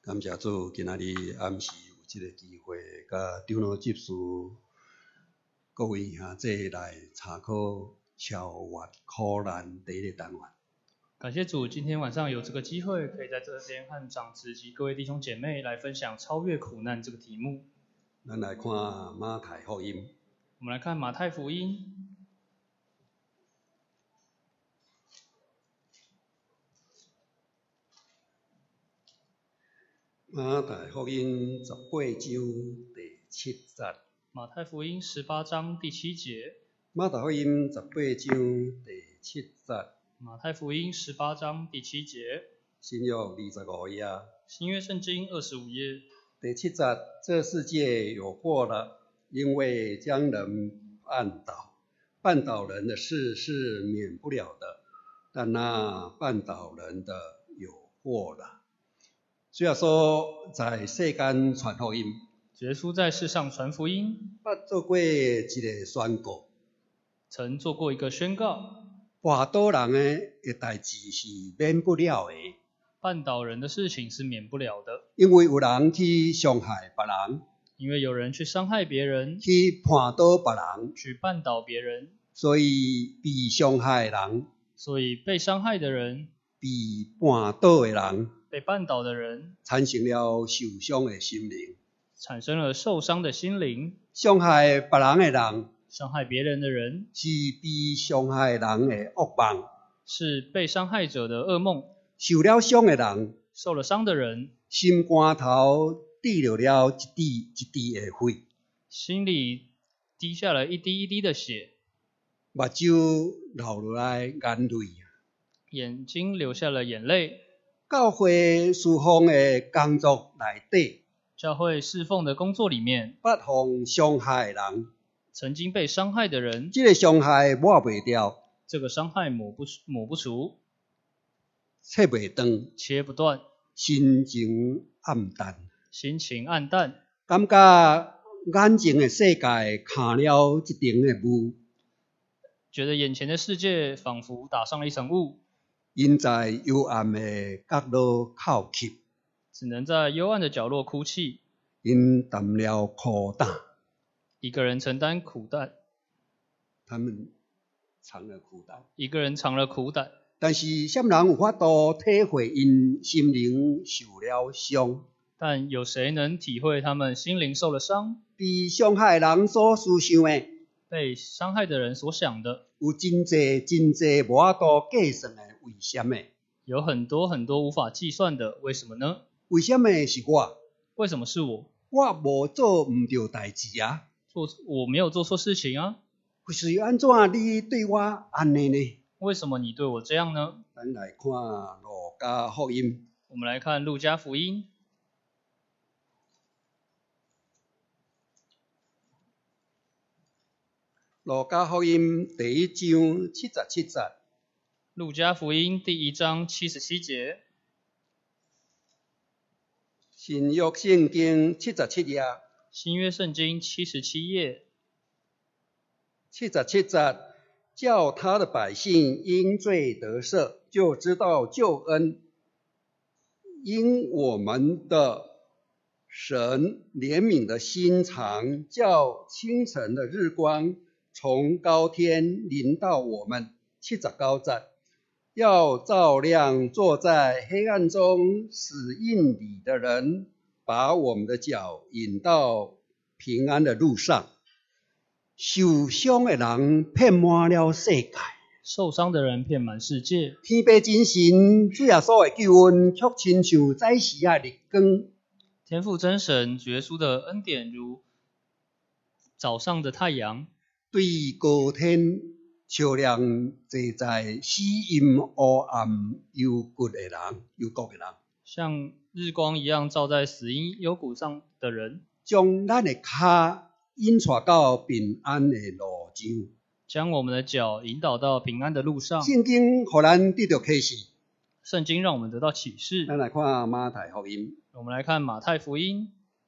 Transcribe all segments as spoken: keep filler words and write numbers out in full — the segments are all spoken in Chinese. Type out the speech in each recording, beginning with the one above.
感谢主，今仔日暗时有这个机会，甲长老执事各位兄弟来查考超越苦难第一个单元。 感谢主，今天晚上有这个机会，可以在这边和长子及各位弟兄姐妹来分享超越苦难这个题目。 咱来看马太福音。 我们来看马太福音。 马太福音十八章第七节。 马太福音十八章第七节。 马太福音十八章第七节。 马太福音十八章第七节。 新约二十五页。 新约圣经二十五页。 第七节，这世界有祸了，因为将人绊倒。绊倒人的事是免不了的，但那绊倒人的有祸了。虽然说在世间传福音， 耶稣在世上传福音， 捌做过一个宣告， 曾做过一个宣告， 绊倒人的代志是免不了的， 绊倒人的事情是免不了的， 因为有人去伤害别人， 因为有人去伤害别人， 去绊倒别人， 去绊倒别人， 所以被伤害的人， 所以被伤害的人， 被绊倒的人， 被绊倒的人， 产生了受伤的心灵， 产生了受伤的心灵。 伤害别人的人， 伤害别人的人， 是被伤害人的噩梦， 是被伤害者的噩梦。 受了伤的人， 受了伤的人， 心肝头滴落了一滴一滴的血， 心里滴下了一滴一滴的血， 目睭流落来眼泪， 眼睛流下了眼泪。 教会侍奉的工作内底， 教会侍奉的工作里面， 捌互伤害人， 曾经被伤害的人， 这个伤害抹袂掉， 这个伤害抹不抹不除， 切袂断， 切不断， 心情暗淡， 心情暗淡， 感觉眼前的世界看了一层的雾， 觉得眼前的世界仿佛打上了一层雾， 因在幽暗的角落哭泣， 只能在幽暗的角落哭泣， 因担了苦担， 一个人承担苦担， 他们藏了苦担， 一个人藏了苦担。 但是什人有法度体会因心灵受了伤？ 但有谁能体会他们心灵受了伤？ 被伤害人所思想的， 被伤害的人所想的， 有真济真济无法度计算的，为什么？ 有很多很多无法计算的，为什么呢？ 为什么是我？ 为什么是我？ 我无做唔对代志啊！ 做我没有做错事情啊？ 是安怎你对我安尼呢？ 为什么你对我这样呢？ 咱来看路加福音。 我们来看路加福音。 路加福音第一章七十七节。 路加福音第一章七十七节。 新约圣经七十七页。 新约圣经七十七页。 七十七节，叫他的百姓因罪得赦，就知道救恩。因我们的神怜悯的心肠，叫清晨的日光从高天临到我们。七十九节，要照亮坐在黑暗中死荫里的人，把我们的脚引到平安的路上。受伤的人遍满了世界， 受伤的人遍满世界。 天父真神主耶稣的救恩，却亲像早时啊日光。 天父真神主耶稣的恩典如早上的太阳， 对高天照亮坐在死阴黑暗幽谷的人，幽谷的人， 像日光一样照在死荫幽谷上的人， 将咱的脚引带到平安的路上， 将我们的脚引导到平安的路上。 圣经让咱得到启示， 圣经让我们得到启示。 咱来看马太福音。 我们来看马太福音。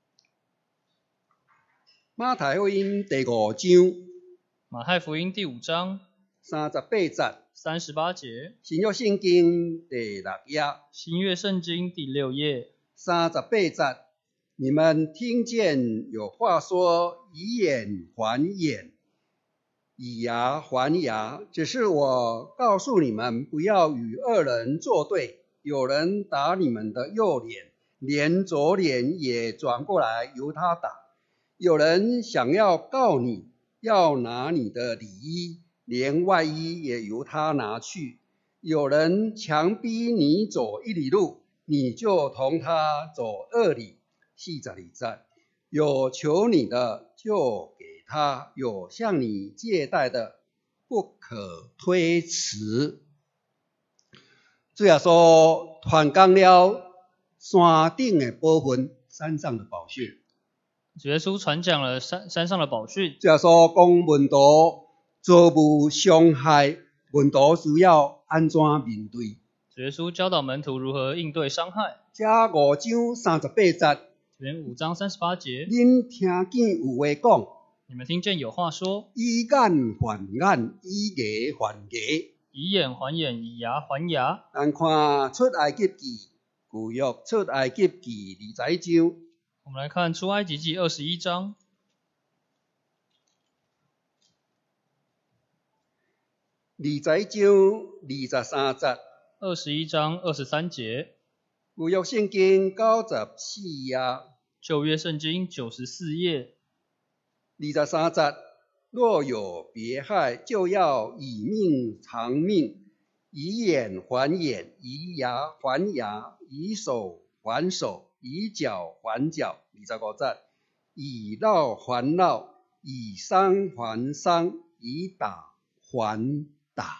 马太福音第五章。 马太福音第五章三十八节。 三十八节。 新约圣经第六页。 新约圣经第六页。 三十八节，你们听见有话说，以眼还眼，以牙还牙，只是我告诉你们，不要与恶人作对。有人打你们的右脸，连左脸也转过来由他打；有人想要告你，要拿你的里衣，连外衣也由他拿去；有人强逼你走一里路，你就同他走二里。四十二节，有求你的就给他，有向你借贷的不可推辞。主耶稣传讲了山顶的宝训，山上的宝训。 主耶稣传讲了山山上的宝训。 主耶稣讲门徒遭遇伤害，门徒需要安怎面对？ 主耶稣教导门徒如何应对伤害。 这五章三十八节， 这边五章三十八节， 恁听见有话讲， 你们听见有话说， 以眼还眼，以牙还牙。 以眼还眼，以牙还牙。 咱看出埃及记，旧约出埃及记二十一章。 我们来看出埃及记二十一章。 二十一章二十三节。 二十一章二十三节。 旧约圣经九十四页。 旧约圣经九十四页。 二十三节。若有别害，就要以命偿命，以眼还眼，以牙还牙，以手还手，以脚还脚。二十五节，以烙还烙，以伤还伤，以打还打。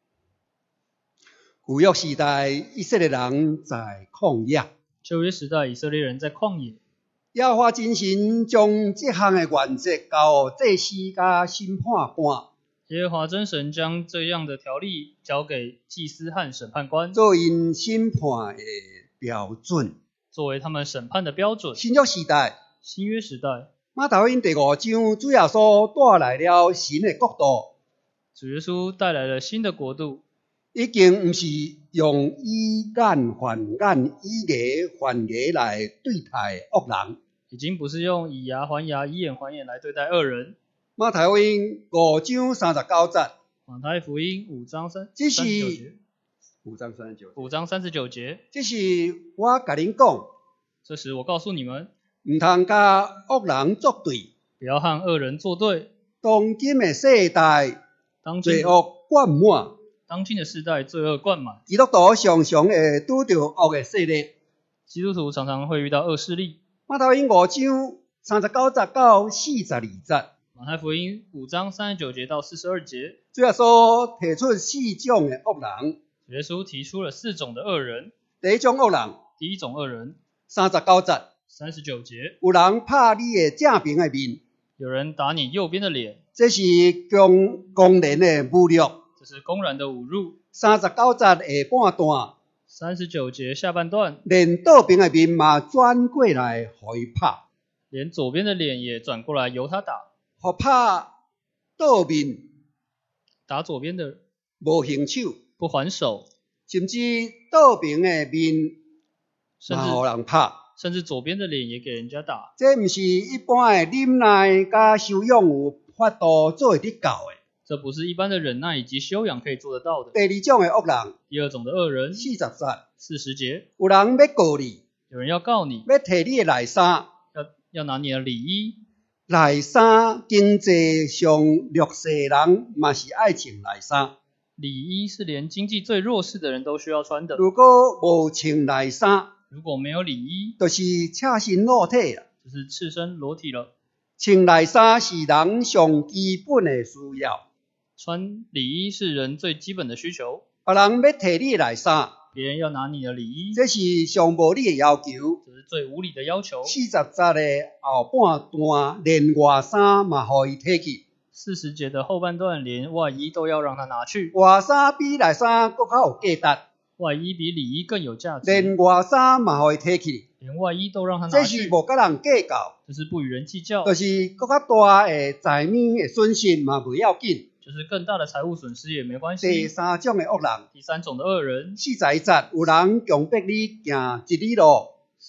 旧约时代，以色列人在曠野。 旧约时代，以色列人在旷野。 耶和华真神将这项的原则交祭司甲审判官。 耶和华真神将这样的条例交给祭司和审判官， 做因审判的标准， 作为他们审判的标准。 新约时代， 新约时代， 马太福音第五章，主耶稣带来了新的国度。 主耶稣带来了新的国度， 已经不是用以眼还眼、以牙还牙来对待恶人， 已经不是用以牙还牙、以眼还眼来对待恶人。 马太福音五章三十九节， 马太福音五章三这三十九是节， 五章三十九， 五章三十九节。 这是我甲恁讲， 这时我告诉你们， 唔通甲恶人作对， 不要和恶人作对。 当今的世代， 当今罪恶灌满， 当今的世代罪恶灌满， 基督徒常常会拄到恶的势力。 基督徒常常会遇到恶势力。 马太福音五章三十九节到四十二节。 马太福音五章三十九节到四十二节， 主耶稣提出四种的恶人。 主耶稣提出了四种的恶人。 第一种恶人， 第一种恶人， 三十九节， 三十九节， 有人拍你的正边的面， 有人打你右边的脸， 这是公公然的侮辱。 这是公然的侮辱。 三十九节下半段， 三十九节下半段， 连倒边的面嘛转过来互伊拍， 连左边的脸也转过来由他打， 互拍倒面打左边的无还手， 不还手， 甚至倒边的面甚嘛互至人拍。 甚至左边的脸也给人家打。 这不是一般的忍耐甲修养有法度做会得到的。 这不是一般的忍耐以及修养可以做得到的。 第二种的恶人， 第二种的恶人， 四十节， 四十节， 有人要告你， 有人要告你， 要摕你的内衫， 要要拿你的里衣。 内衫经济上弱势的人嘛是爱穿内衫。 里衣是连经济最弱势的人都需要穿的。 如果无穿内衫， 如果没有里衣， 就是赤身裸体啦。 就是赤身裸体了。 穿内衫是人上基本的需要。 穿里衣是人最基本的需求。 别人要摕你的内衫， 别人要拿你的里衣， 这是上无理的要求。 这是最无理的要求。 四十节的后半段，连外衫嘛互伊摕去。 四十节的后半段，连外衣都要让他拿去。 外衫比内衫更较有价值。 外衣比里衣更有价值。 连外衫嘛互伊摕去。 连外衣都让他拿这去。 是无甲人计较。 这是不与人计较。 就是更较大的财面的损失嘛不要紧。 就是更大的财务损失也没关系。 第三种的恶人， 第三种的恶人， 四十一节，有人强迫你行一里路，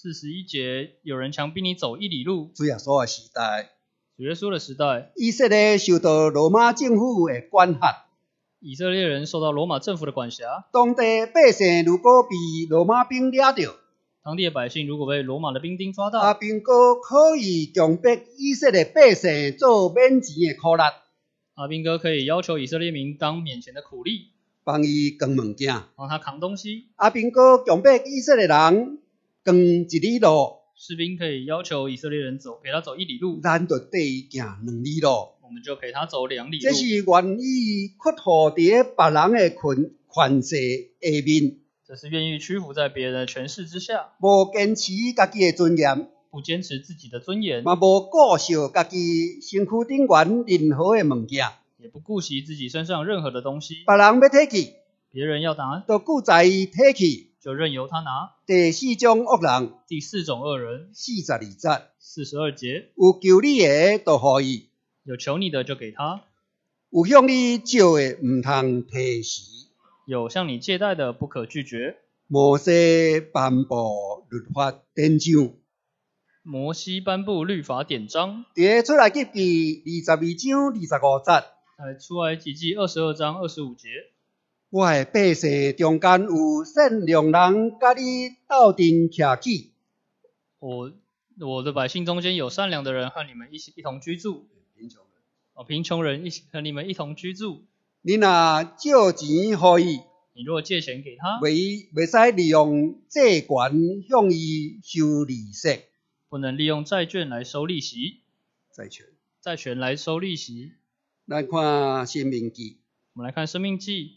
四十一节，有人强逼你走一里路。 主耶稣的时代， 主耶稣的时代， 以色列受到罗马政府的管辖， 以色列人受到罗马政府的管辖。 当地百姓如果被罗马兵抓到， 当地的百姓如果被罗马的兵丁抓到， 阿兵哥可以强迫以色列百姓做免钱的苦力， 阿兵哥可以要求以色列民当免钱的苦力， 帮伊扛物件。 帮他扛东西。 阿兵哥强迫以色列人扛一里路， 士兵可以要求以色列人走，陪他走一里路， 咱就缀伊行两里路。 我们就陪他走两里路。 这是愿意屈服伫别人的权权势下面， 这是愿意屈服在别人的权势之下， 无坚持家己的尊严， 不坚持自己的尊严， 嘛无顾惜家己身躯顶悬任何的物件， 也不顾惜自己身上任何的东西。 别人要摕去， 别人要拿， 都顾在伊摕去。 就任由他拿。 第四种恶人， 第四种恶人， 四十二节， 四十二节， 有求你的就予伊， 有求你的就给他， 有向你借的唔通提示。 有向你借贷的不可拒绝。 摩西颁布律法典章， 摩西颁布律法典章， 伫出来记记二十二章二十五节， 在出埃及记二十二章二十五节。 我的百姓中间有善良人，甲你斗阵徛起。 我我的百姓中间有善良的人和你们一起一同居住。 贫穷人， 哦，贫穷人一起和你们一同居住。 你若借钱予伊， 你若借钱给他， 袂袂使利用借权向伊收利息。 不能利用债券来收利息， 债权， 债权来收利息。 咱看申命记， 我们来看申命记，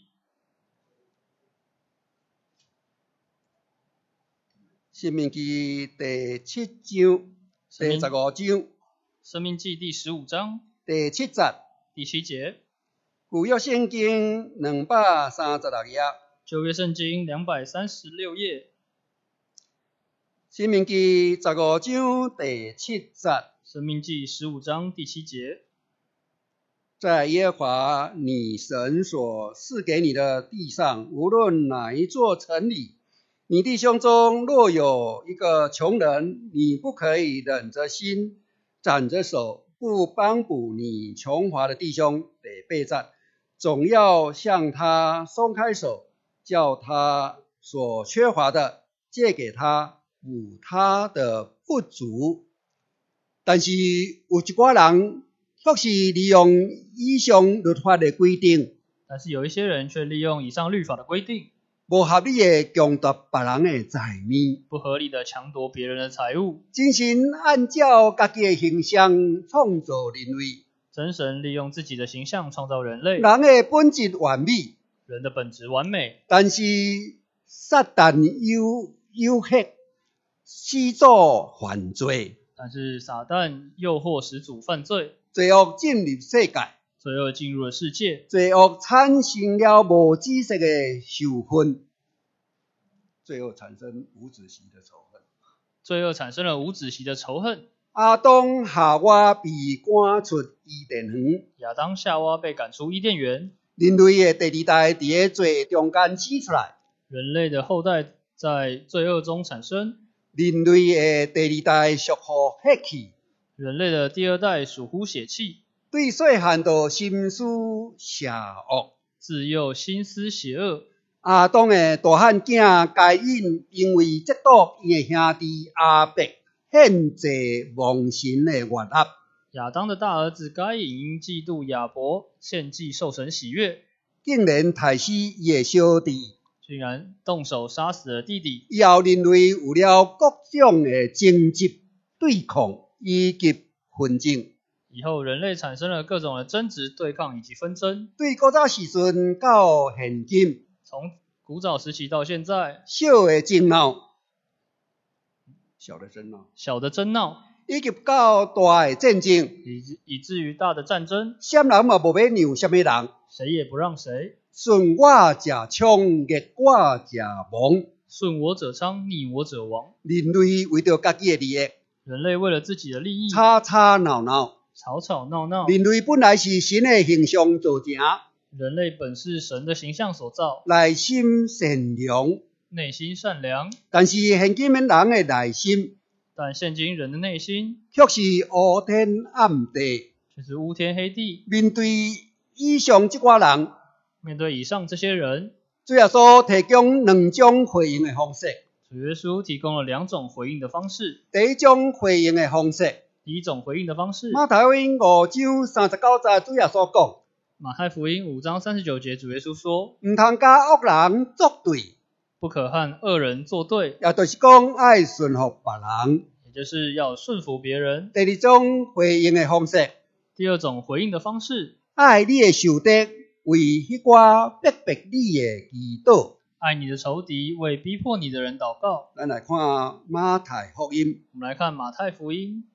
申命记第七章、第十五章、 申命记第十五章第七节、 第七节。 旧约圣经两百三十六页， 旧约圣经两百三十六页， 申命记十五章第七节， 申命记十五章第七节。 在耶和华你神所赐给你的地上，无论哪一座城里，你弟兄中若有一个穷人，你不可以忍着心，攒着手，不帮补你穷乏的弟兄。第八节，总要向他松开手，叫他所缺乏的借给他，补他的不足。但是有一寡人却是利用以上律法的规定， 但是有一些人却利用以上律法的规定， 无合理的强夺别人的财物， 不合理的抢夺别人的财物， 真心按照家己的形象创造人类。 真神利用自己的形象创造人类， 人的本质完美， 人的本质完美， 但是撒旦诱诱惑始祖犯罪， 但是撒旦诱惑始祖犯罪， 罪恶进入世界， 罪恶进入了世界， 罪恶产生了无止息的仇恨，罪恶产生无止息的仇恨， 罪恶产生了无止息的仇恨。 亚当夏娃被赶出伊甸园， 亚当夏娃被赶出伊甸园， 人类的第二代伫个罪中间生出来， 人类的后代在罪恶中产生， 人类的第二代属乎血气， 人类的第二代属乎血气， 对细汉就心思邪恶。 自幼心思邪恶。 亚当的大汉囝该隐，因为嫉妒伊的兄弟亚伯献祭亡神的冤压， 亚当的大儿子该隐因嫉妒亚伯献祭受神喜悦， 竟然杀死伊的小弟， 竟然动手杀死了弟弟。 以后人类有了各种的争执、对抗以及纷争。 以后人类产生了各种的争执、对抗以及纷争。 对古早时阵到现今， 从古早时期到现在， 小的争闹，小的争闹， 小的争闹， 以及到大的战争， 以以至于大的战争， 啥人嘛无要让啥物人， 谁也不让谁， 顺我者昌，逆我者亡。 顺我者昌，逆我者亡。 人类为着家己的利益， 人类为了自己的利益， 吵吵闹闹。 吵吵闹闹。 人类本来是神的形象造成， 人类本是神的形象所造， 内心善良， 内心善良， 但是现今的人的内心但现今人的内心却是乌天暗地。 却是乌天黑地。 面对以上这挂人， 面对以上这些人， 主耶稣提供两种回应的方式。 主耶稣提供了两种回应的方式。 第一种回应的方式， 第一种回应的方式， 马太福音五章三十九节，主耶稣讲： 马太福音五章三十九节，主耶稣说： 唔通甲恶人作对， 不可和恶人作对， 也就是讲爱顺服别人。 也就是要顺服别人。 第二种回应的方式， 第二种回应的方式， 爱你的仇敌，为迄寡逼迫你的祈祷。 爱你的仇敌，为逼迫你的人祷告。 咱来看马太福音， 我们来看马太福音，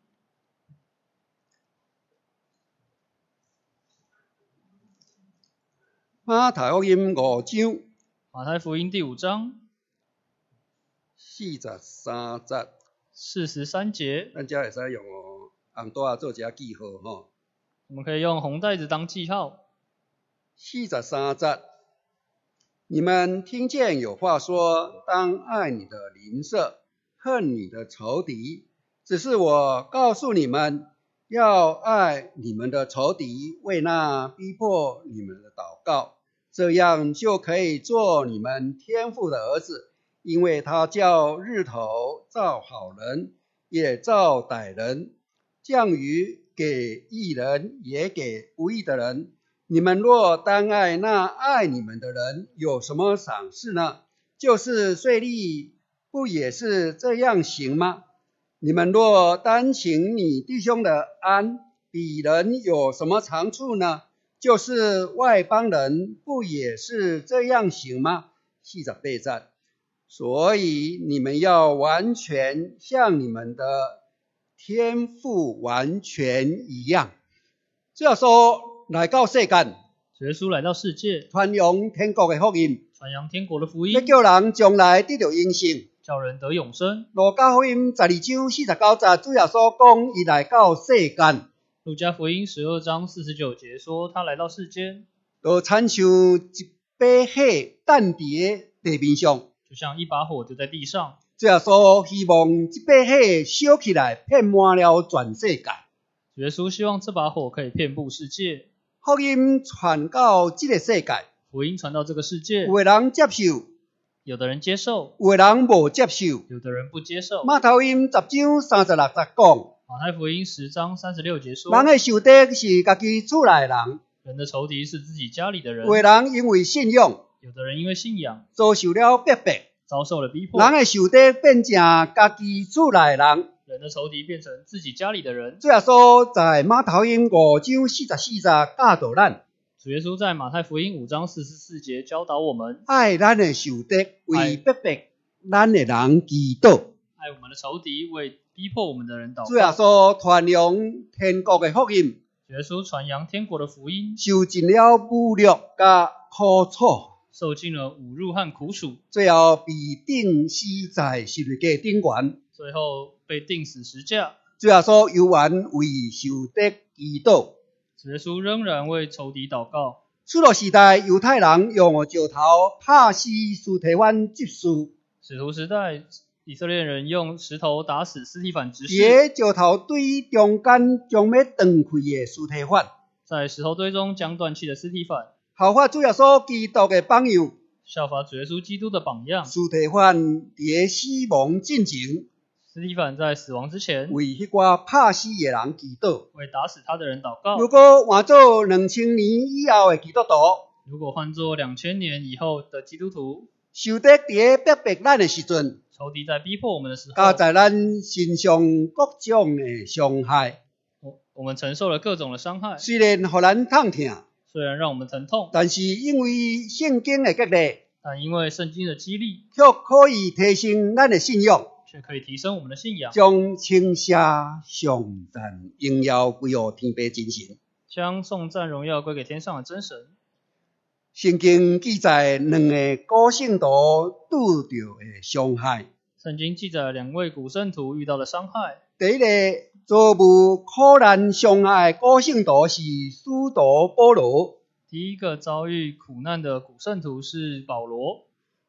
马太福音五章马太福音第五章四十三节， 四十三节， 咱遮会使用红带做一个记号吼。 我们可以用红带子当记号。 四十三节，你们听见有话说，当爱你的邻舍，恨你的仇敌。只是我告诉你们，要爱你们的仇敌，为那逼迫你们的祷告，这样就可以做你们天父的儿子，因为他叫日头照好人，也照歹人，降雨给义人，也给不义的人。你们若单爱那爱你们的人，有什么赏赐呢？就是税吏不也是这样行吗？你们若单请你弟兄的安，比人有什么长处呢？就是外邦人不也是这样行吗？四十八节，所以你们要完全像你们的天父完全一样。这样说来到世间， 主耶稣来到世界， 传扬天国的福音， 传扬天国的福要音， 叫人将来得到永生。 叫人得永生。 路加福音十二章四十九节，主耶稣讲伊来到世间， 路加福音十二章四十九节说，他来到世间， 就亲像一把火弹伫地面上。 就像一把火丢在地上。 主耶稣希望这把火烧起来，遍满了全世界。 主耶稣希望这把火可以遍布世界， 福音传到这个世界， 福音传到这个世界， 有的人接受， 有的人接受， 有的人无接受。 有的人不接受。 马太福音十章三十六节讲， 马太福音十章三十六节说， 人的仇敌是家己厝内的人， 人的仇敌是自己家里的人。 有的人因为信仰有的人因为信仰遭受了逼迫， 遭受了逼迫。 人的仇敌变成家己厝内的人。 人的仇敌变成自己家里的人。 主耶稣在马太福音五章四十四节教导咱， 主耶稣在马太福音五章四十四节教导我们， 爱咱的仇敌，为逼迫咱的人祈祷。 爱我们的仇敌，为逼迫我们的人祷主耶告。 稣传扬天国的福音， 主耶稣传扬天国的福音， 受尽了侮辱甲苦楚， 受尽了侮辱和苦楚， 最后被钉死在十字架顶悬。 最后被钉死十架。 主耶稣犹原为仇敌祈祷。 主耶稣仍然为仇敌祷告。 使徒时代，犹太人用石头拍死司提反执事， 使徒时代，以色列人用石头打死司提反执事， 伫石头堆中间将要断开的司提反， 在石头堆中将断气的司提反， 效法主耶稣基督的榜样。 效法主耶稣基督的榜样。 司提反伫死亡进前， 司提反在死亡之前， 为迄寡拍死的人祈祷。 为打死他的人祷告。 如果换做两千年以后的基督徒， 如果换作两千年以后的基督徒， 仇敌伫逼迫咱的时阵， 仇敌在逼迫我们的时候， 加在咱身上各种的伤害， 我我们承受了各种的伤害， 虽然互咱痛痛， 虽然让我们疼痛， 但是因为圣经的激励， 但因为圣经的激励， 却可以提升咱的信仰， 却可以提升我们的信仰， 将称谢、颂赞、荣耀归予天父真神。 将颂赞荣耀归给天上的真神。 圣经记载两个古圣徒拄到的伤害。 圣经记载两位古圣徒遇到的伤害。 第一个遭遇苦难伤害的古圣徒是使徒保罗。 第一个遭遇苦难的古圣徒是保罗。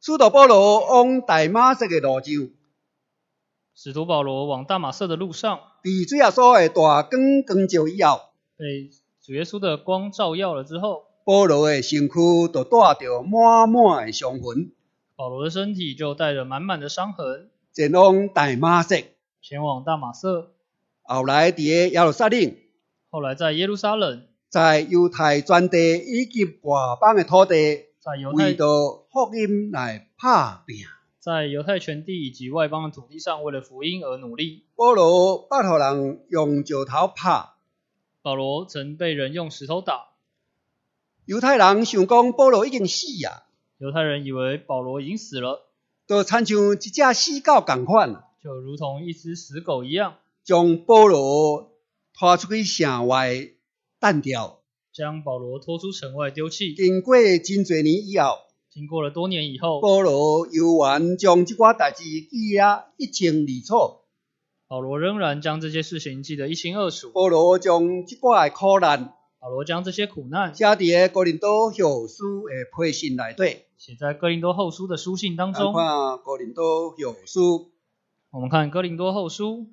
使徒保罗往大马色的路上， 使徒保罗往大马色的路上， 被主耶稣的大光光照以后， 被主耶稣的光照耀了之后， 保罗的身躯就带着满满的伤痕， 保罗的身体就带着满满的伤痕， 前往大马色。 前往大马色。 后来伫耶路撒冷， 后来在耶路撒冷， 在犹太全地以及外邦的土地， 在犹太为着福音来打拼。 在犹太全地以及外邦的土地上，为了福音而努力。 保罗捌互人用石头拍， 保罗曾被人用石头打， 犹太人想讲保罗已经死啊， 犹太人以为保罗已经死了， 就亲像一只死狗同款， 就如同一只死狗一样， 将保罗拖出去城外弹掉。 将保罗拖出城外丢弃。 经过真多年以后， 经过了多年以后， 保罗犹原将这寡代志记啊一清二楚。 保罗仍然将这些事情记得一清二楚。 保罗将这寡的苦难， 保罗将这些苦难写伫哥林多后书的批信内底。 写在哥林多后书的书信当中。 看哥林多后书， 我们看哥林多后书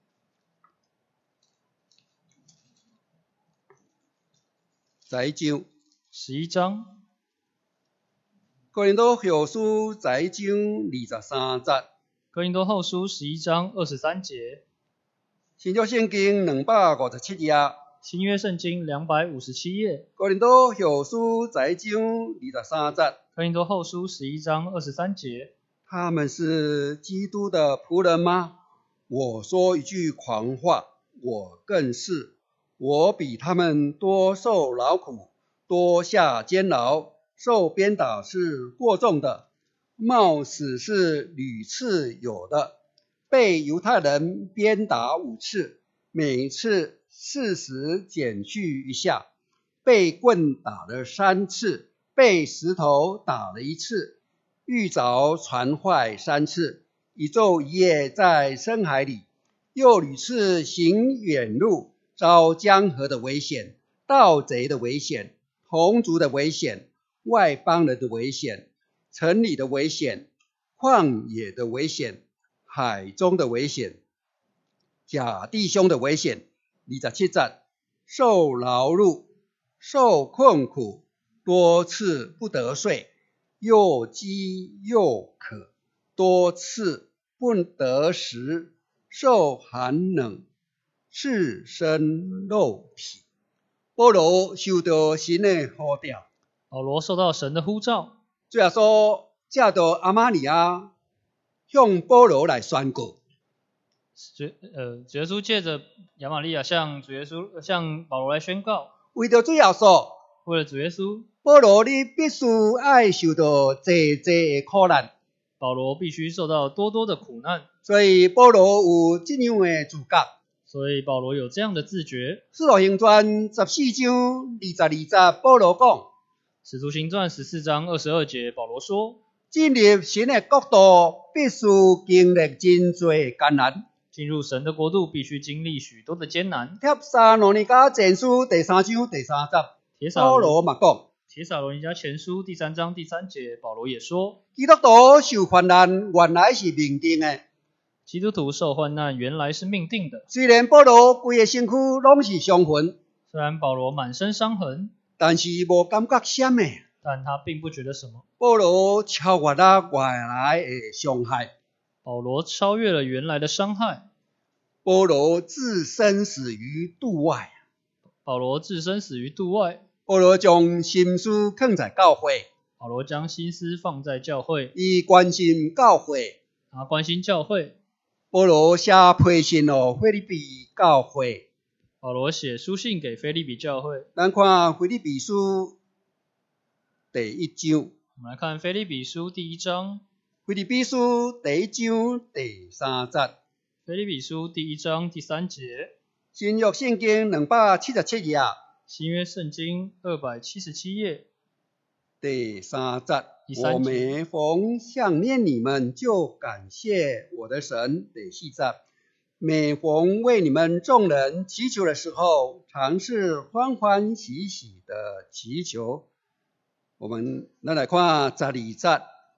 十一章。 十一章。 哥林多后书十一章二十三节。 哥林多后书十一章二十三节。 新约圣经两百五十七页。 新约圣经两百五十七页。 哥林多后书十一章二十三节。 哥林多后书十一章二十三节。 他们是基督的仆人吗？我说一句狂话，我更是。我比他们多受劳苦，多下监牢，受鞭打是过重的，冒死是屡次有的。被犹太人鞭打五次，每次四十减去一下，被棍打了三次，被石头打了一次，遇着船坏三次，一昼一夜在深海里，又屡次行远路，遭江河的危险，盗贼的危险，同族的危险，外邦人的危险，城里的危险，旷野的危险，海中的危险，假弟兄的危险。二十七节，受劳碌，受困苦，多次不得睡，又饥又渴，多次不得食，受寒冷，赤身肉体。保罗受到神的呼召， 保罗受到神的呼召， 主耶稣借着阿玛尼亚向保罗来宣告。 主呃，主耶稣借着亚玛利亚向主耶稣向保罗来宣告， 为着主耶稣， 为了主耶稣， 保罗你必须爱受到济济的苦难。 保罗必须受到多多的苦难， 所以保罗有这样的自觉。 所以保罗有这样的自觉。 使徒行传十四章二十二节，保罗讲： 使徒行传十四章二十二节，保罗说： 进入神的国度，必须经历真多艰难。 进入神的国度，必须经历许多的艰难。 帖撒罗尼迦前书第三章第三节，保罗嘛讲。 帖撒罗尼迦前书第三章第三节，保罗也说： 基督徒受患难原来是命定的。 基督徒受患难原来是命定的。 虽然保罗规个身躯拢是伤痕， 虽然保罗满身伤痕， 但是无感觉什么。 但他并不觉得什么。 保罗超越了原来的伤害。 保罗超越了原来的伤害。 保罗置身死于度外。 保罗置身死于度外。 保罗将心思放在教会。 保罗将心思放在教会。 伊关心教会。 他关心教会。 保罗写批信给腓立比教会。 保罗写书信给腓立比教会。 咱看腓立比书第一章。 我们来看腓立比书第一章。 腓立比书第一章第三节。 腓立比书第一章第三节。 新约圣经两百七十七页。 新约圣经二百七十七页。 第三节。 第三节。 我每逢想念你们，就感谢我的神。第四节。每逢为你们众人祈求的时候，常是欢欢喜喜的祈求。我们来看十二节。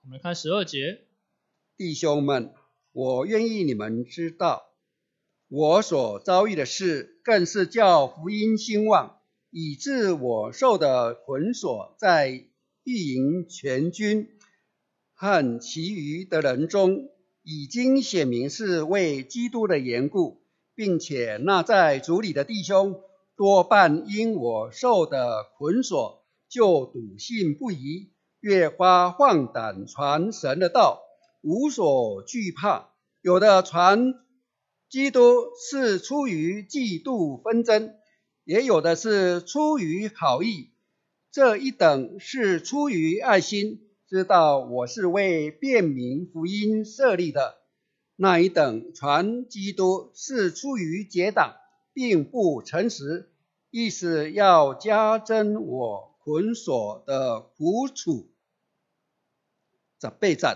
我们来看十二节， 弟兄们，我愿意你们知道，我所遭遇的事，更是叫福音兴旺，以致我受的捆锁，在御营全军和其余的人中，已经显明是为基督的缘故，并且那在主里的弟兄，多半因我受的捆锁，就笃信不疑，越发放胆传神的道，无所惧怕。有的传基督是出于嫉妒纷争，也有的是出于好意，这一等是出于爱心，知道我是为辨明福音设立的；那一等传基督是出于结党，并不诚实，意思要加增我捆锁的苦楚。十八节，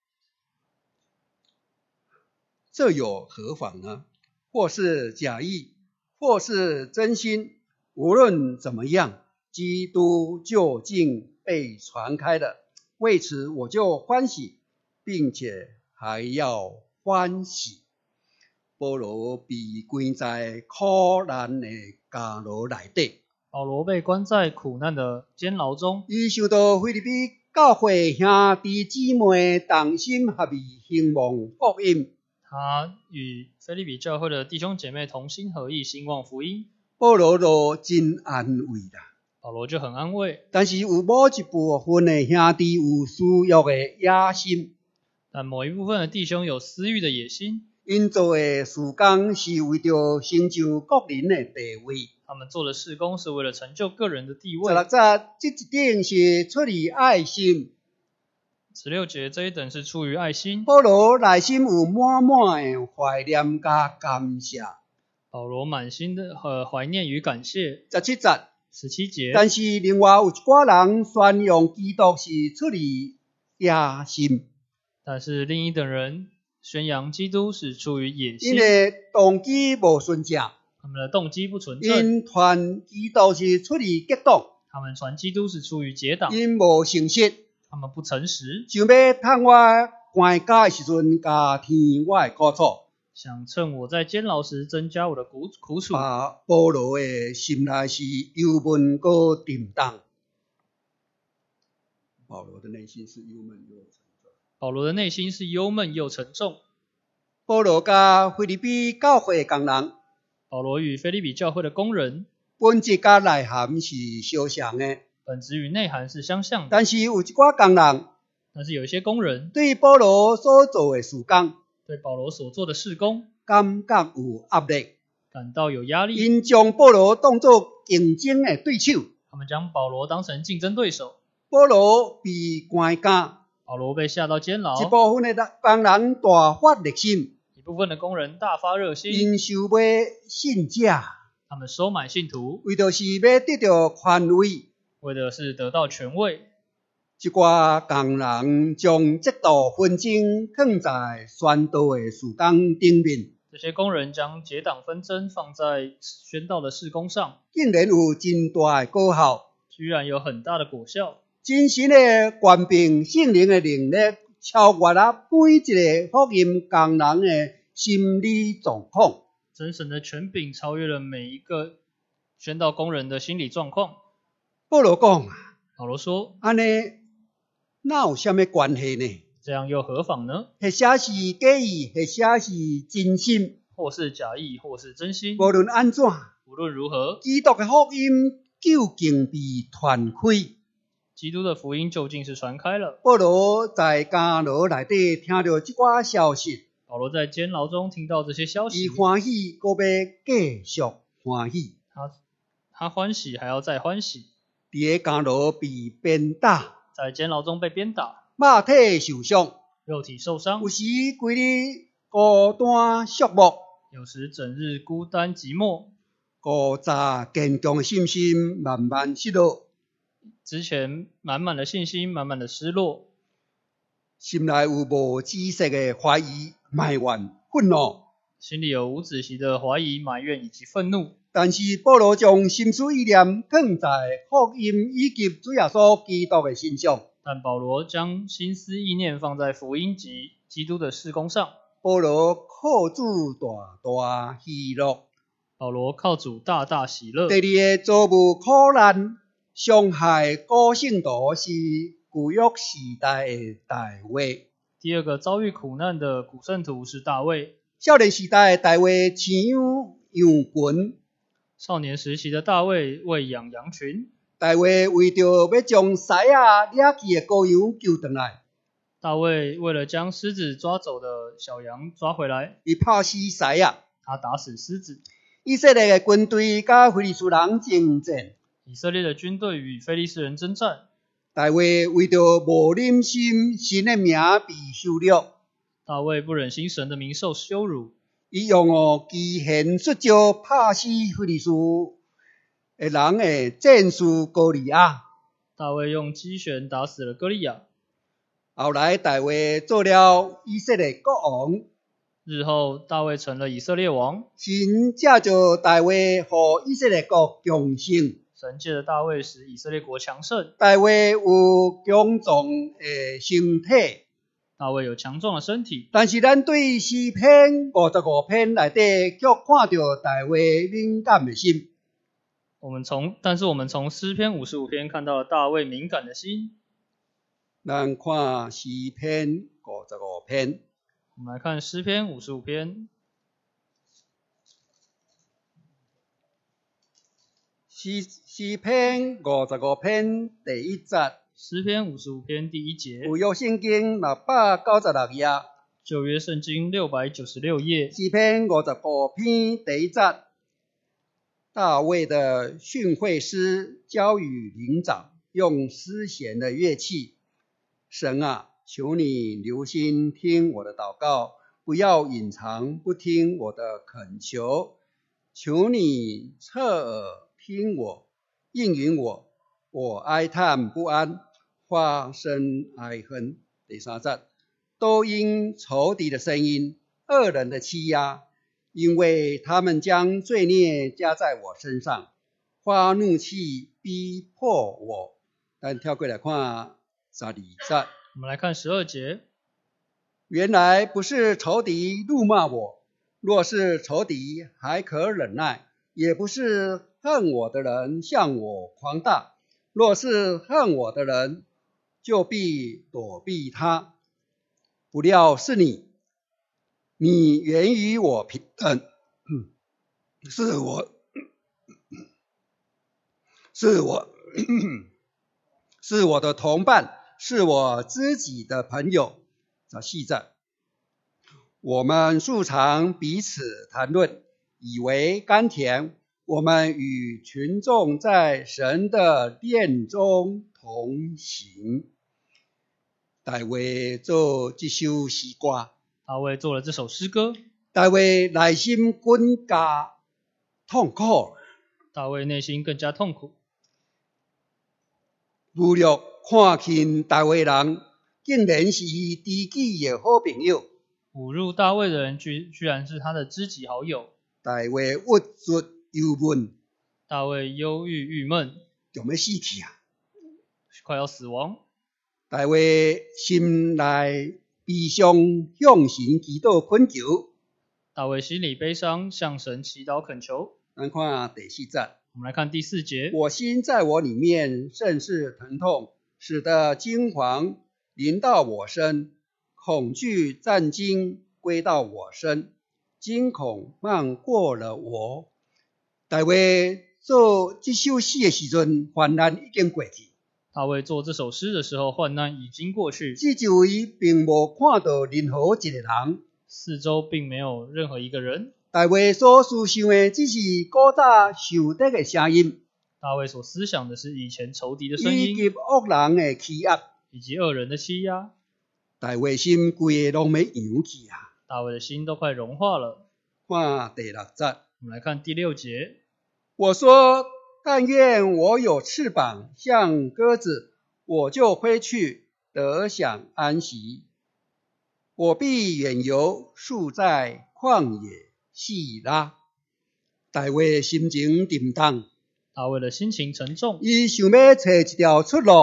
这有何妨呢？或是假意，或是真心，无论怎么样，基督究竟被传开了，为此我就欢喜，并且还要欢喜。保罗被关在苦难的监牢内底， 保罗被关在苦难的监牢中， 伊受到腓立比教会兄弟姊妹同心合意兴旺福音。 他与腓立比教会的弟兄姐妹同心合意兴旺福音， 保罗就真安慰啦。 保罗就很安慰， 但是有某一部分的兄弟有私欲的野心， 但某一部分的弟兄有私欲的野心， 因做的事工是为着成就个人的地位。 他们做的事工是为了成就个人的地位。 十六节，这一点是出于爱心。 十六节，这一等是出于爱心。 保罗内心有满满的怀念加感谢。 保罗满心的呃怀念与感谢。 十七节， 十七节， 但是另外有一寡人宣扬基督是出于野心， 但是另一等人宣扬基督是出于野心， 因为动机无纯正， 他们的动机不纯正， 因传基督是出于结党， 他们传基督是出于结党， 因无诚实， 他们不诚实， 想要趁我关家的时阵加添我的苦楚， 想趁我在监牢时增加我的苦苦楚。 把保罗的心内是忧闷和沉重。保罗的内心是忧闷又沉重。 保罗的内心是忧闷又沉重。 保罗甲腓立比教会的工人， 保罗与腓立比教会的工人， 本质甲内涵是相像的， 本质与内涵是相像的。 但是有一寡工人， 但是有一些工人对保罗所做的事工， 对保罗所做的事工感觉有压力， 感到有压力， 因将保罗当作竞争的对手。 他们将保罗当成竞争对手。 保罗被关监， 保罗被下到监牢， 一部分的工人大发热心， 一部分的工人大发热心， 因收买信者， 他们收买信徒， 为的是要得到权位。 为的是得到权位。 一寡工人将这道纷争放在宣道的事工顶面， 这些工人将结党纷争放在宣道的事工上， 竟然有真大的果效， 居然有很大的果效。 真神的权柄、圣灵的能力，超越了每一个福音工人的心理状况。 真神的权柄超越了每一个宣道工人的心理状况。 保罗讲， 保罗说， 安尼哪有什么关系呢？ 这样又何妨呢？ 或者是假意，或者是真心， 或是假意，或是真心， 无论安怎， 无论如何， 基督的福音究竟被传开。 基督的福音究竟是传开了。 保罗在监牢内底听到这寡消息， 保罗在监牢中听到这些消息， 伊欢喜，搁要继续欢喜。 他他欢喜，还要再欢喜。 伫个监牢被鞭打， 在监牢中被鞭打， 肉体受伤， 肉体受伤， 有时规日孤单寂寞， 有时整日孤单寂寞， 古早坚强的信心慢慢失落， 之前满满的信心，满满的失落， 心内有无止息的怀疑、埋怨、愤怒， 心里有无止息的怀疑、埋怨以及愤怒。 但是保罗将心思意念放在福音以及主耶稣基督的身上。 但保罗将心思意念放在福音及基督的事工上。 保罗靠主大大喜乐。 保罗靠主大大喜乐。 第二个遭遇苦难、伤害古圣徒是旧约时代的大卫。 第二个遭遇苦难的古圣徒是大卫。 少年时代的大卫饲养羊群。 少年时期的大卫喂养羊群。 大卫为着要将狮仔掠去的羔羊救回来。 大卫为了将狮子抓走的小羊抓回来， 伊拍死狮仔。 他打死狮子。 以色列的军队甲非利士人征战。 以色列的军队与非利士人征战。 大卫为着无忍心神的名被羞辱。 大卫不忍心神的名受羞辱。 伊用哦奇贤xuất招拍死非利士的人的战士歌利亚。 大卫用机旋打死了歌利亚。 后来大卫做了以色列国王。 日后大卫成了以色列王。 神借着大卫予以色列国强盛。 神借着大卫使以色列国强盛。 大卫有强壮的身体。 大卫有强壮的身体。 但是咱对诗篇五十五篇内底却看到大卫敏感的心。 我们从，但是我们从诗篇五十五篇看到了大卫敏感的心。 咱看诗篇五十五篇。 我们来看诗篇五十五篇。 诗诗篇五十五篇第一节。 诗篇五十五篇第一节。 旧约圣经六百九十六页。 旧约圣经六百九十六页。 诗篇五十五篇第一节。大卫的训诲诗交与灵长，用丝弦的乐器。神啊，求你留心听我的祷告，不要隐藏不听我的恳求。求你侧耳听我，应允我，我哀叹不安，发声哀恨。第三节，都因仇敌的声音，恶人的欺压，因为他们将罪孽加在我身上，发怒气逼迫我。咱跳过来看十二节。 我们来看十二节。 原来不是仇敌怒骂我，若是仇敌还可忍耐，也不是恨我的人向我狂大，若是恨我的人，就必躲避他。不料是你，你原与我平等，是我，是我，是我的同伴，是我知己的朋友。十四节，我们素常彼此谈论，以为甘甜。我们与群众在神的殿中同行。大卫做这首诗歌。 大卫做了这首诗歌。 大卫内心更加痛苦。 大卫内心更加痛苦。 侮辱看轻大卫人，竟然是他知己的好朋友。 侮辱大卫的人居居然是他的知己好友。 大卫郁卒忧闷。 大卫忧郁郁闷。 就要死去啊！ 快要死亡。 大卫心内悲伤，向神祈祷恳求。 大卫心里悲伤，向神祈祷恳求。 咱看第四节。 我们来看第四节。 我心在我里面甚是疼痛，使得惊惶临到我身，恐惧战惊归到我身，惊恐漫过了我。大卫做这首诗的时阵，患难已经过去。 大卫做这首诗的时候，患难已经过去。 四周围并无看到任何一个人。 四周并没有任何一个人。 大卫所思想的只是古早受敌的声音。 大卫所思想的是以前仇敌的声音， 以及恶人的欺压， 以及恶人的欺压。 大卫心规个拢要扬起啊！ 大卫的心都快融化了。 看第六节。 我们来看第六节。 我说，但愿我有翅膀像鸽子，我就飞去，得享安息。我必远游，宿在旷野细拉。大卫心情沉重。 大卫的心情沉重。 伊想要找一条出路，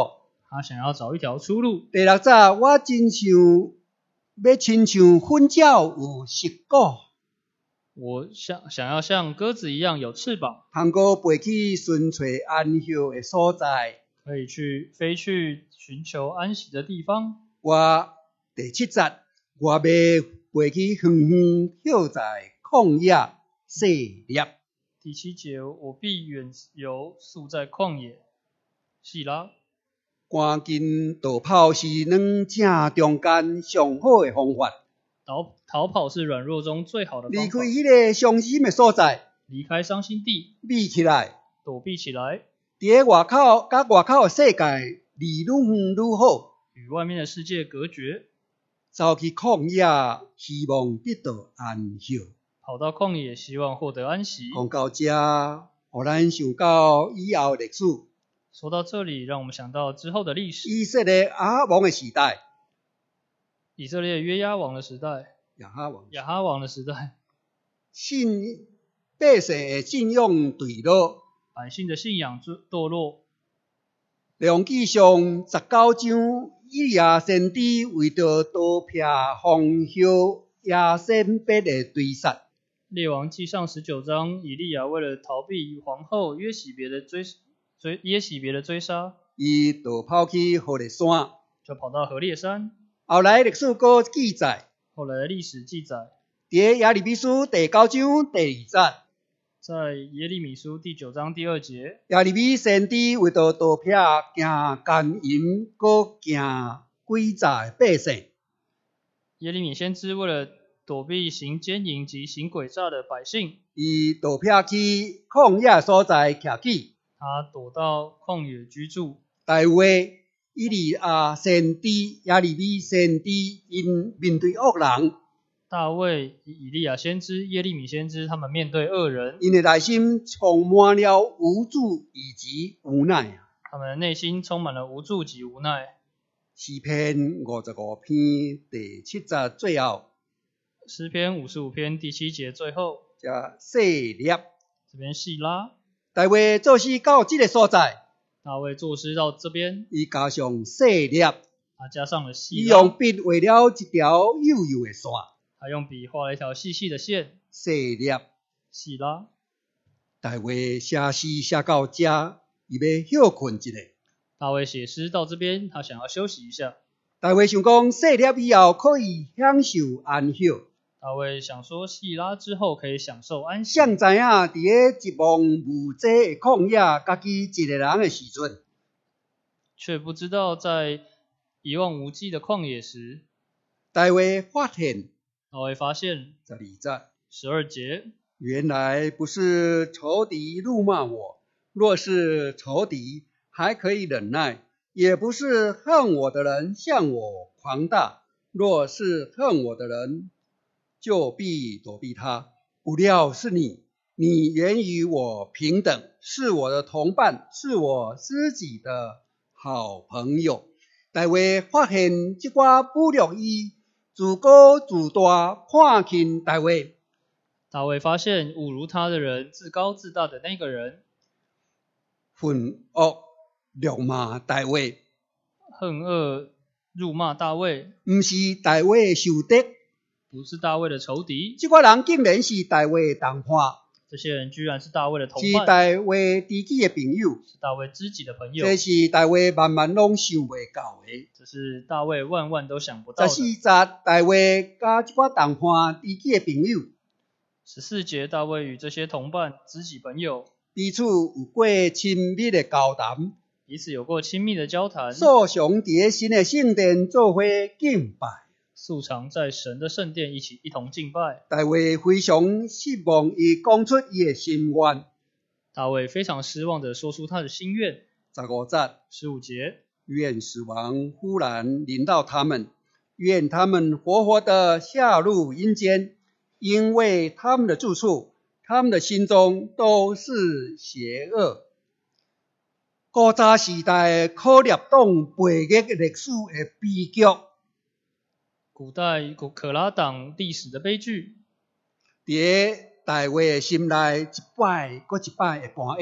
他想要找一条出路。 第六节，我真像要亲像粉鸟有翅骨， 我想想要像鸽子一样有翅膀， 通过飞去寻找安息的所在。 可以去飞去寻求安息的地方。 我第七节，我要飞去远远飘在旷野细粒。 第七节，我必远游宿在旷野。细拉， 赶紧逃跑是两者中间上好的方法。 逃逃跑是软弱中最好的离开方法。 迄个伤心的所在， 离开伤心地， 避起来。 躲避起来， 伫外口，甲外口的世界离愈远愈好。 与外面的世界隔绝， 走去旷野，希望得到安息。 跑到旷野，希望获得安息。 讲到这，互咱想到以后的历史。 说到这里，让我们想到之后的历史。 以色列亚哈王的时代， 以色列约押王的时代， 亚哈王， 亚哈王的时代， 信百姓的信仰坠落。 百姓的信仰堕落。 梁记上十九章，以利亚先知为着逃避奉后亚先别的追杀。 列王记上十九章，以利亚为了逃避皇后约洗别的追追耶洗别的追杀， 伊逃跑去何烈山。 就跑到何烈山。 后来历史阁记载， 后来的历史记载， 伫耶利米书第九章第二节， 在耶利米书第九章第二节， 耶利米先知为着逃避行奸淫，阁行诡诈的百姓。 耶利米先知为了躲避行奸淫及行诡诈的百姓， 伊逃避去旷野所在徛起。 他躲到旷野居住。 大卫、以利亚先知、耶利米先知，因面对恶人， 大卫、以利亚先知、耶利米先知，他们面对恶人， 因的内心充满了无助以及无奈。 他们的内心充满了無助及無奈。 詩篇五十五篇第七節最後， 詩篇五十五篇第七節最後， 加細粒。 這邊細拉。 大衛做詩到這個所在， 大衛作詩到這邊， 伊加上細粒， 他加上了細伊拉， 用筆畫了一條幼幼的線， 他用筆畫了一條細細的線， 細粒。 細拉。 大衛寫詩寫到這，伊要休困一下。 大衛寫詩到這邊，他想要休息一下。 大衛想講，細粒以後可以享受安息。 大衛想說，細拉之後可以享受安息。 誰知影佇個一望無際的曠野，家己一個人的時陣， 卻不知道在一望無際的曠野時， 大衛發現， 大衛發現十二節， 十二節， 原來不是仇敵辱罵我，若是仇敵還可以忍耐，也不是恨我的人向我狂大，若是恨我的人，就必躲避他。不料是你，你原與我平等，是我的同伴，是我知己的好朋友。大衛發現這寡侮辱伊、自高自大、看輕大衛。 大衛發現侮辱他的人，自高自大的那個人， 憤惡辱罵大衛， 恨惡辱罵大衛， 不是大衛的仇敵， 不是大衛的仇敵。 這個人竟然是大衛的同伴， 這些人居然是大衛的同是伴， 大衛知己的朋友， 是大衛知己的朋友。 這是大衛萬萬攏想袂到的。 這是大衛萬萬都想不到十四的。 節，大衛甲這個同伴知己的朋友， 十四節，大衛與這些同伴知己朋友彼此有過親密的交談， 彼此有過親密的交談， 素常佇神的聖殿做伙敬拜。 素常在神的聖殿一起一同敬拜。 大衛非常失望，伊講出伊的心願。 大衛非常失望地說出他的心願。 十五節， 十五節， 願死亡忽然臨到他們，願他們活活地下入陰間，因為他們的住處，他們的心中都是邪惡。古早時代可納黨背逆歷史的悲劇， 古代可拉黨歷史的悲劇， 佇大衛的心內一擺閣一擺的搬演。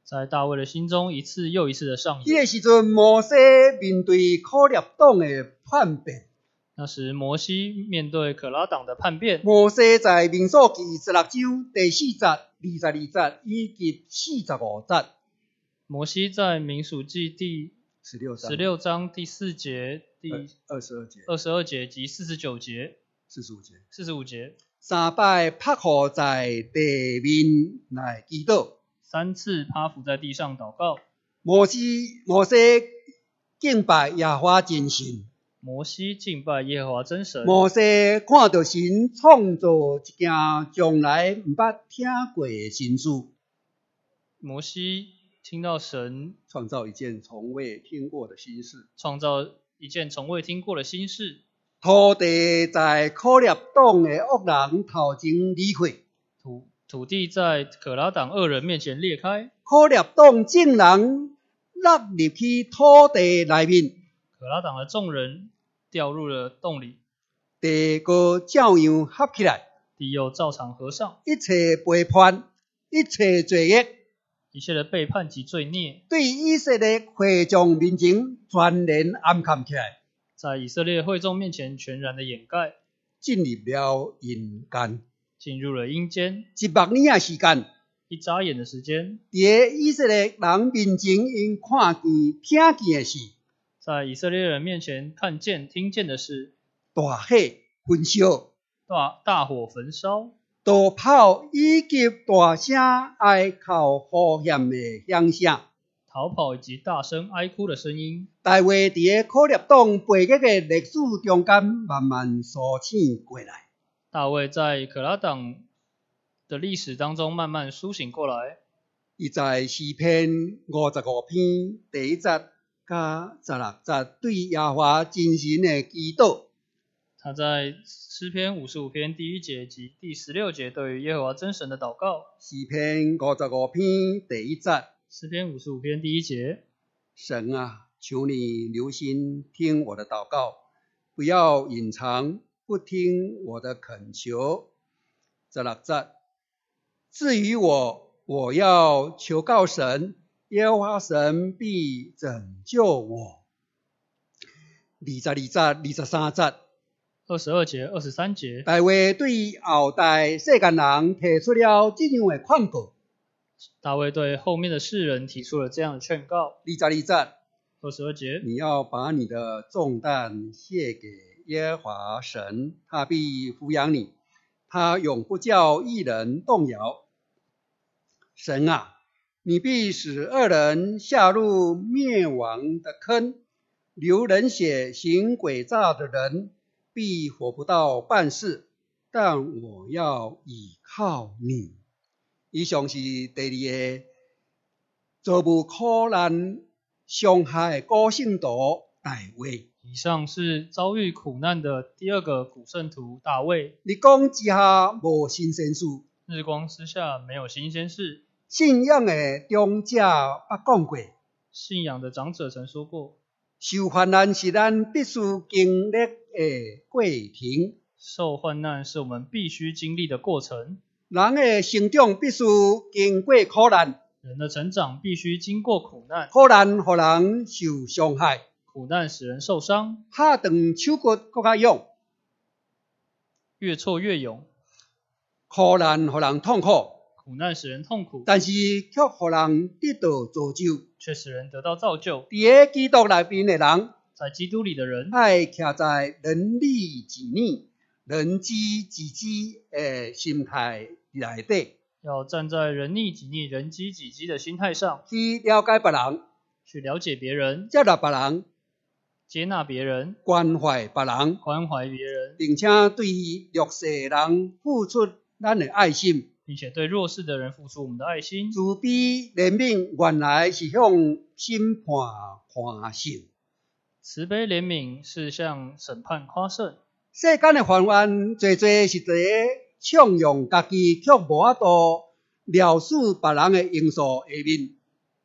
在大卫的心中一次又一次的上演。 迄个时阵，摩西面对可列党的叛变， 那时摩西面对可拉党的叛变， 摩西在民数记十六章第四节、二十二节以及四十五节， 摩西在民数记第十六章、 十六章第四节、第二十二节、 二十二节及四十九节、 四十五节， 四十五节， 三摆拍伏在地面来祈祷。 三次趴伏在地上祷告。 摩西摩西敬拜耶和华真神。 摩西敬拜耶和华真神。 摩西看到神创造一件从来毋捌听过的新事。 摩西听到神创造一件从未听过的新事。 创造一件从未听过的新事。 土地在可列党的恶人头前离开。 土土地在可拉党恶人面前裂开。 可列党众人落入去土地内面。 可拉党的众人掉入了洞里， 地个照样合起来， 地又照常合上。 一切背叛，一切罪恶， 一切的背叛及罪孽， 对以色列会众面前全然暗藏起来， 在以色列会众面前全然的掩盖， 进入了阴间， 进入了阴间。 一百年的时间， 一眨眼的时间， 在以色列人面前因看见、听见的事。 在以色列人面前看见、听见的是大火焚烧， 大大火焚烧， 大炮以及大声哀求呼喊的响声， 逃跑以及大声哀哭的声音， 大卫在可列党背逆的历史中间慢慢苏醒过来。 大卫在可拉党的历史当中慢慢苏醒过来。 他在诗篇五十五篇第一节加十六节对耶和华真神的祈祷。 他在诗篇五十五篇第一节及第十六节对于耶和华真神的祷告。 诗篇五十五篇第一节。 诗篇五十五篇第一节。 神啊，求你留心听我的祷告，不要隐藏，不听我的恳求。十六节。至于我，我要求告神，耶和华神必拯救我。二十二节、二十三节。 二十二节、二十三节。 大卫对后代世间人提出了这样的劝告。 大卫对后面的世人提出了这样的劝告。 二十二节。 二十二节。 你要把你的重担卸给耶和华神，他必抚养你，他永不叫义人动摇。神啊，你必使恶人下入灭亡的坑，流人血行诡诈的人必活不到半世，但我要倚靠你。以上是第二个遭遇苦难伤害的古圣徒大卫。 以上是遭遇苦难的第二个古圣徒大卫。 日光之下无新鲜事， 日光之下没有新鲜事。 信仰的长者捌讲过， 信仰的长者曾说过， 受患难是咱必须经历的过程。 受患难是我们必须经历的过程。 人的成长必须经过苦难， 人的成长必须经过苦难。 苦难让人受伤害， 苦难使人受伤， 拍断手骨更较勇， 越挫越勇。 苦难让人痛苦， 苦难使人痛苦， 但是却让人得到造就。 却使人得到造就。 在基督内面的人， 在基督里的人， 要徛在人理己逆、人知己知的心态内底， 要站在人逆己逆、人知己知的心态上， 去了解别人， 去了解别人， 接纳别人， 接纳别人， 关怀别人， 关怀别人， 并且对弱势的人付出咱的爱心， 并且对弱势的人付出我们的爱心。 慈悲怜悯原来是向审判夸胜， 慈悲怜悯是向审判夸胜。 世间的烦冤多多是在唱用家己却无法度了解别人的因素下面。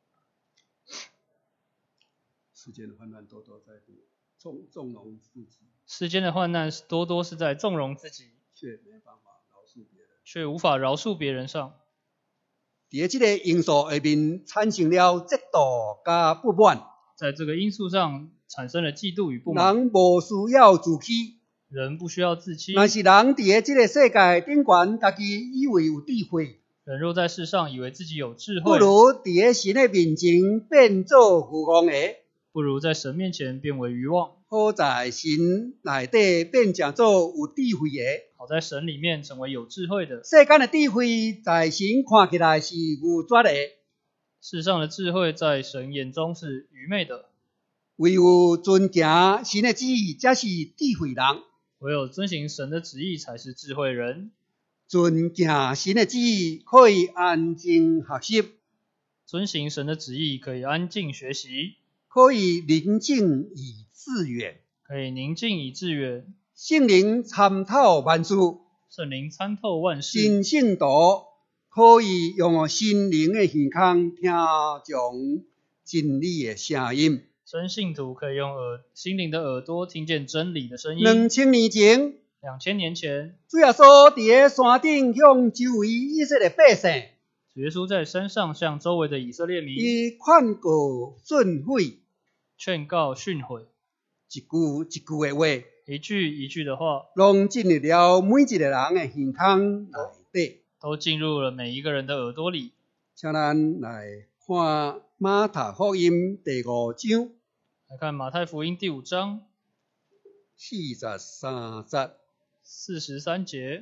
世间的患难多多在纵纵容自己， 世间的患难多多是在纵容自己， 却没办法饶恕别人。 却无法饶恕别人上。 伫这个因素下面产生了嫉妒加不满。 在这个因素上产生了嫉妒与不满。 人无需要自欺， 人不需要自欺。 若是人伫这个世界顶悬，家己以为有智慧， 人若在世上以为自己有智不慧， 如伫神的面前变做愚妄的， 不如在神面前变为愚妄。 好在神内底变成做有智慧的。 好在神里面成为有智慧的。 世间的智慧在神看起来是愚拙的， 世上的智慧在神眼中是愚昧的。 唯有遵行神的旨意才是智慧人。 唯有遵行神的旨意才是智慧人。 遵行神的旨意可以安静学习， 遵行神的旨意可以安静学习， 可以宁静以致远， 可以宁静以致远。 圣灵参透万事， 圣灵参透万事。 真圣徒可以用心灵的耳孔听从真理的声音。 真信徒可以用耳心灵的耳朵听见真理的声音。 两千年前， 两千年前， 主耶稣伫山顶向周围以色列百姓， 主耶稣在山上向周围的以色列民， 伊劝告训诲， 劝告训诲， 一句一句的话， 一句一句的话， 拢进入了每一个人的耳孔内底， 都进入了每一个人的耳朵里。 请咱来看马太福音第五章， 来看马太福音第五章四十三节。 四十三节。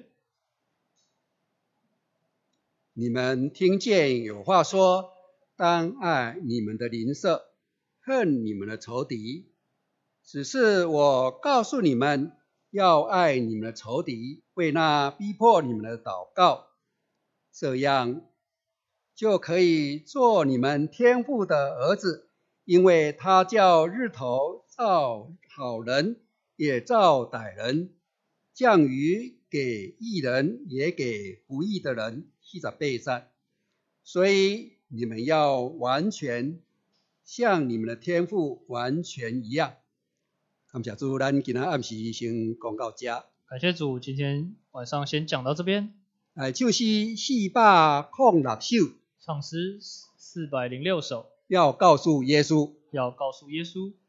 你们听见有话说，当爱你们的邻舍，恨你们的仇敌。只是我告诉你们，要爱你们的仇敌，为那逼迫你们的祷告，这样就可以做你们天父的儿子，因为他叫日头照好人，也照歹人，降雨给义人，也给不义的人。四十八节。所以你们要完全像你们的天父完全一样。感谢主，咱今仔暗时先讲到这。 感谢主，今天晚上先讲到这边。 来唱诗四百零六首， 唱诗四百零六首， 要告诉耶稣， 要告诉耶稣。